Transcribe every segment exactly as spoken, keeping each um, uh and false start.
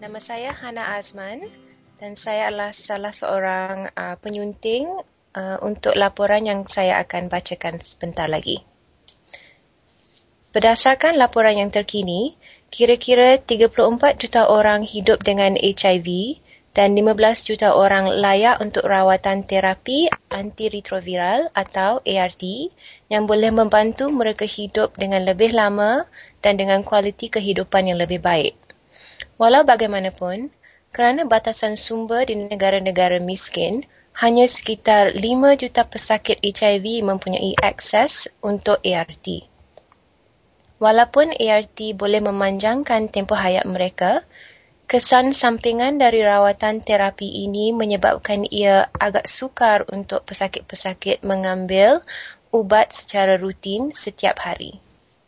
Nama saya Hana Azman dan saya adalah salah seorang uh, penyunting uh, untuk laporan yang saya akan bacakan sebentar lagi. Berdasarkan laporan yang terkini, kira-kira tiga puluh empat juta orang hidup dengan H I V dan lima belas juta orang layak untuk rawatan terapi antiretroviral atau A R T yang boleh membantu mereka hidup dengan lebih lama dan dengan kualiti kehidupan yang lebih baik. Walau bagaimanapun, kerana batasan sumber di negara-negara miskin, hanya sekitar lima juta pesakit H I V mempunyai akses untuk A R T. Walaupun A R T boleh memanjangkan tempoh hayat mereka, kesan sampingan dari rawatan terapi ini menyebabkan ia agak sukar untuk pesakit-pesakit mengambil ubat secara rutin setiap hari.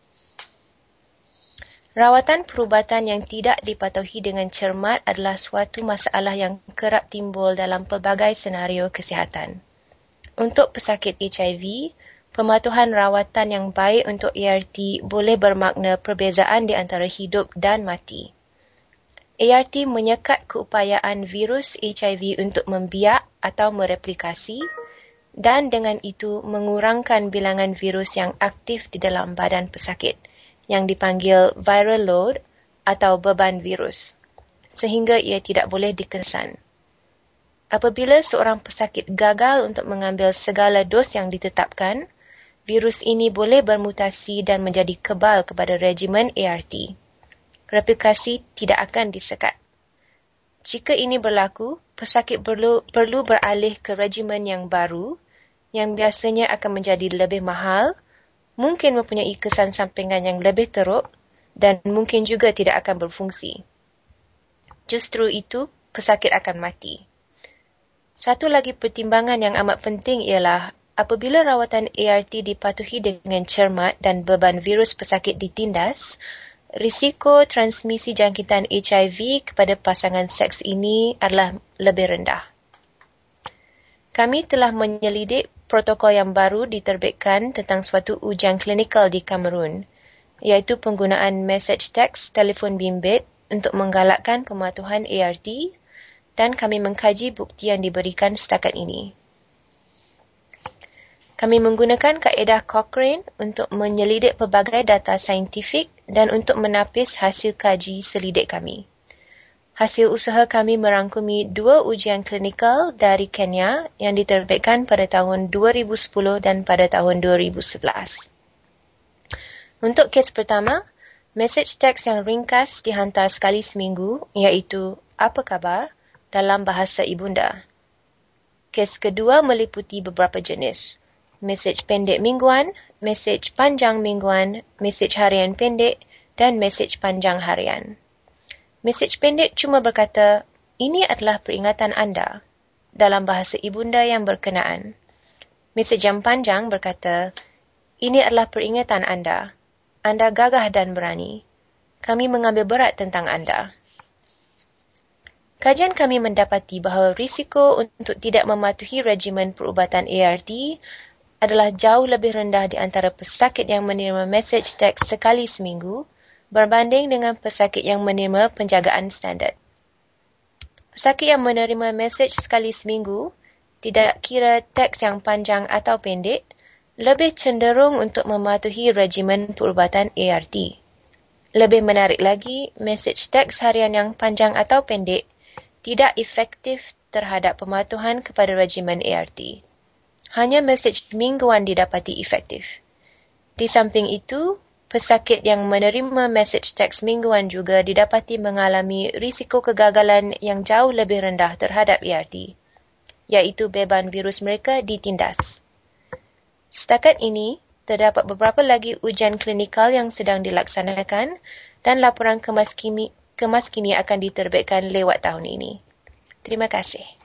Rawatan perubatan yang tidak dipatuhi dengan cermat adalah suatu masalah yang kerap timbul dalam pelbagai senario kesihatan. Untuk pesakit H I V, pematuhan rawatan yang baik untuk A R T boleh bermakna perbezaan di antara hidup dan mati. A R T menyekat keupayaan virus H I V untuk membiak atau mereplikasi dan dengan itu mengurangkan bilangan virus yang aktif di dalam badan pesakit, yang dipanggil viral load atau beban virus, sehingga ia tidak boleh dikesan. Apabila seorang pesakit gagal untuk mengambil segala dos yang ditetapkan, virus ini boleh bermutasi dan menjadi kebal kepada regimen A R T. Replikasi tidak akan disekat. Jika ini berlaku, pesakit perlu, perlu beralih ke regimen yang baru, yang biasanya akan menjadi lebih mahal, mungkin mempunyai kesan sampingan yang lebih teruk dan mungkin juga tidak akan berfungsi. Justru itu, pesakit akan mati. Satu lagi pertimbangan yang amat penting ialah apabila rawatan A R T dipatuhi dengan cermat dan beban virus pesakit ditindas, risiko transmisi jangkitan H I V kepada pasangan seks ini adalah lebih rendah. Kami telah menyelidik protokol yang baru diterbitkan tentang suatu ujian klinikal di Kamerun, iaitu penggunaan message text telefon bimbit untuk menggalakkan pematuhan A R T dan kami mengkaji bukti yang diberikan setakat ini. Kami menggunakan kaedah Cochrane untuk menyelidik pelbagai data saintifik dan untuk menapis hasil kaji selidik kami. Hasil usaha kami merangkumi dua ujian klinikal dari Kenya yang diterbitkan pada tahun dua ribu sepuluh dan pada tahun dua ribu sebelas. Untuk kes pertama, message teks yang ringkas dihantar sekali seminggu, iaitu apa khabar dalam bahasa ibunda. Kes kedua meliputi beberapa jenis. Mesej pendek mingguan, mesej panjang mingguan, mesej harian pendek dan mesej panjang harian. Mesej pendek cuma berkata, ini adalah peringatan anda dalam bahasa ibunda yang berkenaan. Mesej yang panjang berkata, ini adalah peringatan anda. Anda gagah dan berani. Kami mengambil berat tentang anda. Kajian kami mendapati bahawa risiko untuk tidak mematuhi regimen perubatan A R T adalah jauh lebih rendah di antara pesakit yang menerima message teks sekali seminggu berbanding dengan pesakit yang menerima penjagaan standard. Pesakit yang menerima message sekali seminggu, tidak kira teks yang panjang atau pendek, lebih cenderung untuk mematuhi regimen perubatan A R T. Lebih menarik lagi, message teks harian yang panjang atau pendek tidak efektif terhadap pematuhan kepada regimen A R T. Hanya mesej mingguan didapati efektif. Di samping itu, pesakit yang menerima mesej teks mingguan juga didapati mengalami risiko kegagalan yang jauh lebih rendah terhadap A R T, iaitu beban virus mereka ditindas. Setakat ini, terdapat beberapa lagi ujian klinikal yang sedang dilaksanakan dan laporan kemas kini, kemas kini akan diterbitkan lewat tahun ini. Terima kasih.